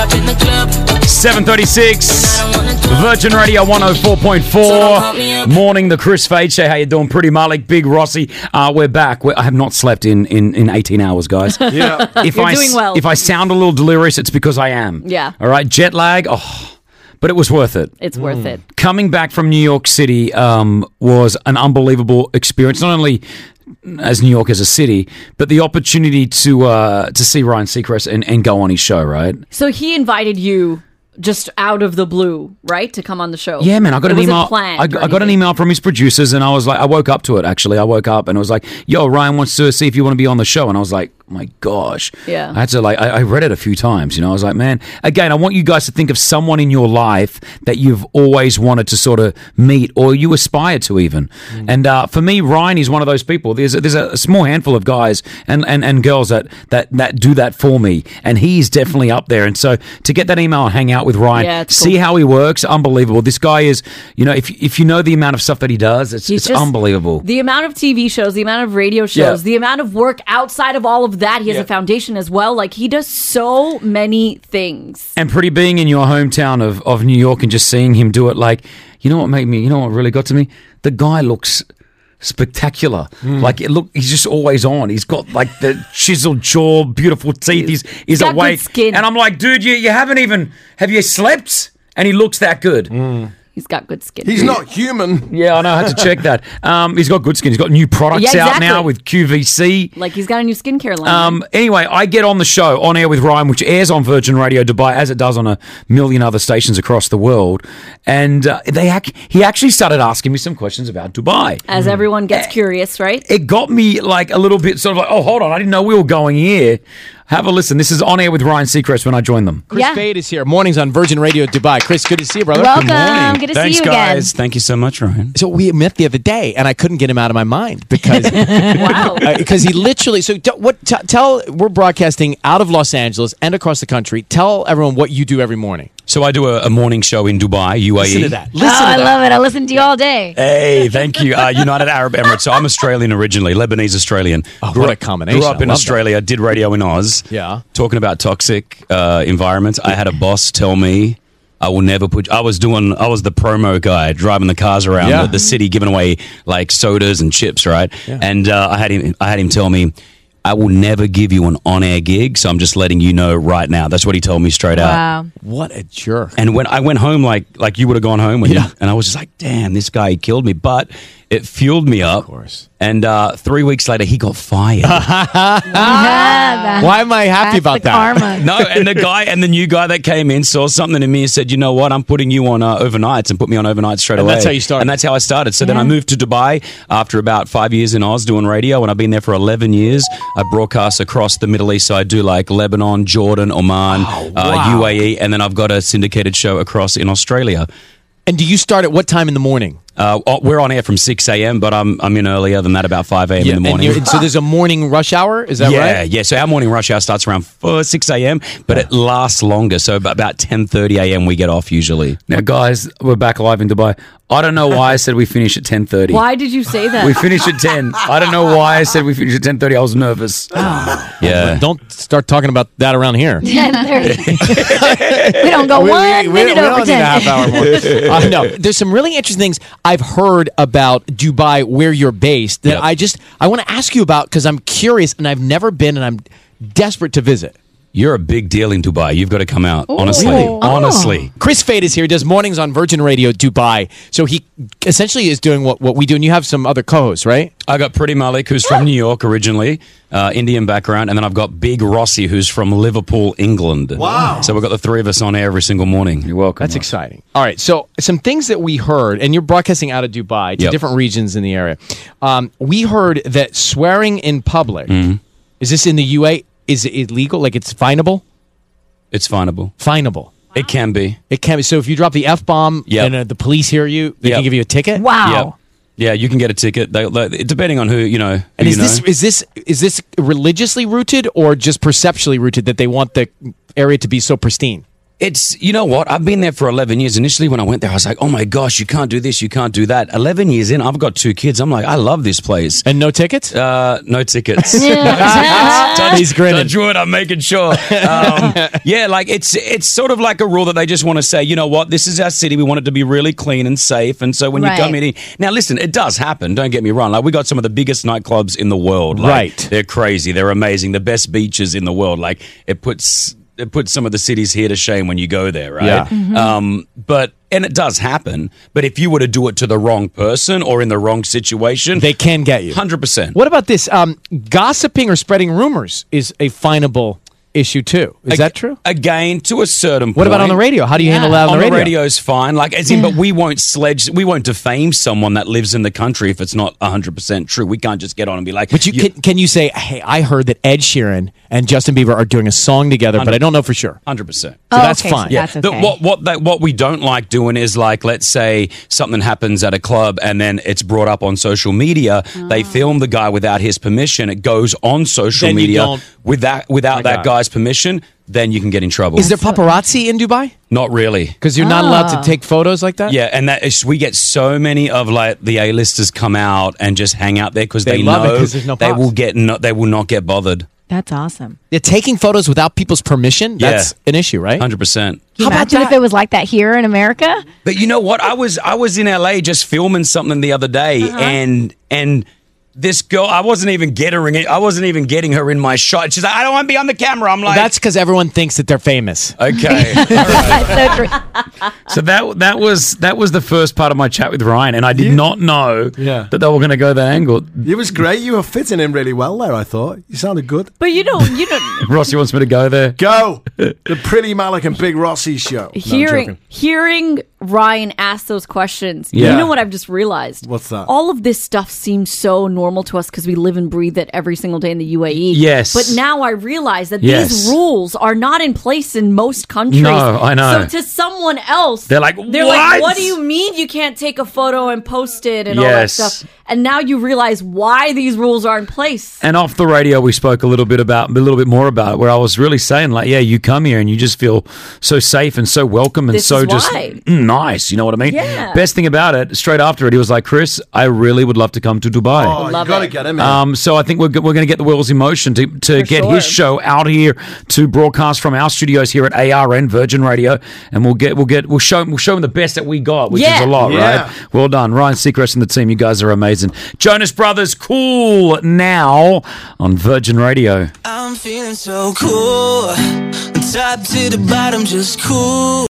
7:36, Virgin Radio 104.4. Morning, the Chris Fade Show. How you doing? Pretty Malik, Big Rossi. We're back. I have not slept in 18 hours, guys. Yeah. You're doing well. If I sound a little delirious, it's because I am. Yeah. All right, jet lag. But it was worth it. It's worth it. Coming back from New York City was an unbelievable experience. Not only as New York as a city, but the opportunity to see Ryan Seacrest and go on his show, right? So he invited you just out of the blue, right, to come on the show? Yeah, man. I got an email. I got got an email from his producers, and I was like, I woke up to it. Actually, I woke up and it was like, "Yo, Ryan wants to see if you want to be on the show," and I was like, oh my gosh. Yeah. I had to I read it a few times, I was like, man, again, I want you guys to think of someone in your life that you've always wanted to sort of meet or you aspire to even. And for me, Ryan is one of those people. There's a small handful of guys and girls that do that for me. And he's definitely up there. And so to get that email and hang out with Ryan, see how he works, unbelievable. This guy is, if you know the amount of stuff that he does, it's unbelievable. The amount of TV shows, the amount of radio shows, the amount of work outside of all of that. He has a foundation as well. Like, he does so many things. And Pretty, being in your hometown of New York and just seeing him do it, like, what really got to me? The guy looks spectacular. Like, he's just always on. He's got like the chiseled jaw, beautiful teeth. He's got awake. good skin. And I'm like, dude, you haven't even, have you slept? And he looks that good. He's got good skin. He's not human. Yeah, I know. I had to check that. He's got good skin. He's got new products out now with QVC. Like, he's got a new skincare line. Anyway, I get on the show, On Air with Ryan, which airs on Virgin Radio Dubai, as it does on a million other stations across the world. And he actually started asking me some questions about Dubai. As everyone gets curious, right? It got me like a little bit sort of like, oh, hold on, I didn't know we were going here. Have a listen. This is On Air with Ryan Seacrest when I joined them. Chris Fade is here. Mornings on Virgin Radio Dubai. Chris, good to see you, brother. Welcome. Good morning. Good to Thanks, see you guys. again. Thank you so much, Ryan. So we met the other day, and I couldn't get him out of my mind because Wow. because he literally. So tell we're broadcasting out of Los Angeles and across the country. Tell everyone what you do every morning. So I do a morning show in Dubai, UAE. Listen to that. I love it. I listen to you all day. Hey, thank you. United Arab Emirates. So I'm Australian originally, Lebanese Australian. Oh, what a combination. Grew up in I love Australia, did radio in Oz. Yeah. Talking about toxic environments. I had a boss tell me I will never put. I was the promo guy driving the cars around the city, giving away like sodas and chips, right? Yeah. And I had him tell me, I will never give you an on-air gig, so I'm just letting you know right now. That's what he told me straight out. Wow. What a jerk. And when I went home, like you would have gone home with him, and I was just like, damn, this guy, he killed me. But it fueled me up. Of course. And 3 weeks later, he got fired. Why am I happy about that? Karma. No, and the new guy that came in saw something in me and said, you know what, I'm putting you on overnights, and put me on overnights straight away. That's how you started. And that's how I started. So then I moved to Dubai after about 5 years in Oz doing radio, and I've been there for 11 years. I broadcast across the Middle East, so I do like Lebanon, Jordan, Oman, UAE, and then I've got a syndicated show across in Australia. And do you start at what time in the morning? We're on air from 6 a.m., but I'm in earlier than that, about 5 a.m. in the morning. So there's a morning rush hour? Is that right? Yeah. So our morning rush hour starts around 6 a.m., but it lasts longer. So about 10:30 a.m. we get off usually. Now, guys, we're back live in Dubai. I don't know why I said we finish at 10:30. Why did you say that? We finish at 10. I don't know why I said we finish at 10:30. I was nervous. Yeah. Don't start talking about that around here. 10:30. We don't go We 1 minute don't over need a 10. half hour more. No, there's some really interesting things I've heard about Dubai, where you're based, that I want to ask you about because I'm curious and I've never been and I'm desperate to visit. You're a big deal in Dubai. You've got to come out. Honestly. Chris Fade is here. He does mornings on Virgin Radio Dubai. So he essentially is doing what we do. And you have some other co-hosts, right? I got Pretty Malik, who's from New York originally, Indian background. And then I've got Big Rossi, who's from Liverpool, England. Wow. So we've got the three of us on air every single morning. You're welcome. That's exciting. All right. So some things that we heard, and you're broadcasting out of Dubai to different regions in the area. We heard that swearing in public, is this in the UA? Is it illegal? Like it's finable? It's finable. Finable. It can be. It can be. So if you drop the F-bomb and the police hear you, they can give you a ticket? Wow. Yep. Yeah, you can get a ticket. Depending on who you know. And is this religiously rooted or just perceptually rooted that they want the area to be so pristine? It's, you know what? I've been there for 11 years. Initially, when I went there, I was like, oh my gosh, you can't do this, you can't do that. 11 years in, I've got 2 kids. I'm like, I love this place. And no tickets? No tickets. He's grinning. Touch wood, I'm making sure. Yeah, like it's sort of like a rule that they just want to say, you know what, this is our city. We want it to be really clean and safe. And so when you come in, now listen, it does happen. Don't get me wrong. Like we got some of the biggest nightclubs in the world. Like, right. They're crazy. They're amazing. The best beaches in the world. Like it puts some of the cities here to shame when you go there, right? Yeah. And it does happen. But if you were to do it to the wrong person or in the wrong situation, they can get you. 100%. What about this? Gossiping or spreading rumors is a finable issue too. Is that true? Again, to a certain point. What about on the radio? How do you handle that on the radio? On the radio is fine. Like, as in, but we won't defame someone that lives in the country if it's not 100% true. We can't just get on and be like. But can you say, hey, I heard that Ed Sheeran and Justin Bieber are doing a song together, but I don't know for sure. 100%. So that's fine. So that's okay. What we don't like doing is like, let's say something happens at a club and then it's brought up on social media. They film the guy without his permission. It goes on social media without that guy's permission. Then you can get in trouble. Is there paparazzi in Dubai? Not really. Because you're not allowed to take photos like that? Yeah, and we get so many of like the A-listers come out and just hang out there because they love it know 'cause there's no they pops. they will not get bothered. That's awesome. Yeah, taking photos without people's permission, that's an issue, right? 100%. Can you imagine if it was like that here in America? But you know what? I was in LA just filming something the other day and this girl, I wasn't even getting her in my shot. She's like, I don't want to be on the camera. I'm like, that's because everyone thinks that they're famous. Okay. That's so true. So that was the first part of my chat with Ryan, and I did not know that they were going to go that angle. It was great. You were fitting in really well there, I thought. You sounded good. But you don't. Rossi wants me to go there. Go! The Pretty Malik and Big Rossi show. No, Hearing Ryan ask those questions, Yeah. you know what I've just realized? What's that? All of this stuff seems so normal to us because we live and breathe it every single day in the UAE. Yes. But now I realize that Yes. these rules are not in place in most countries. No, I know. So to someone else, They're like, like, "What? what do you mean you can't take a photo and post it and all that Yes. stuff? And now you realize why these rules are in place. And off the radio, we spoke a little bit more about it, where I was really saying, like, yeah, you come here and you just feel so safe and so welcome and This so is just why. Nice. You know what I mean? Yeah. Best thing about it, straight after it, he was like, Chris, I really would love to come to Dubai. Oh, you Love got to it. get him in. So I think we're going to get the wheels in motion to get sure. his show out here to broadcast from our studios here at ARN Virgin Radio, and we'll show him the best that we got, which is a lot, Yeah. right? Well done, Ryan Seacrest and the team. You guys are amazing. Jonas Brothers, Cool Now on Virgin Radio. I'm feeling so cool, top to the bottom, just cool.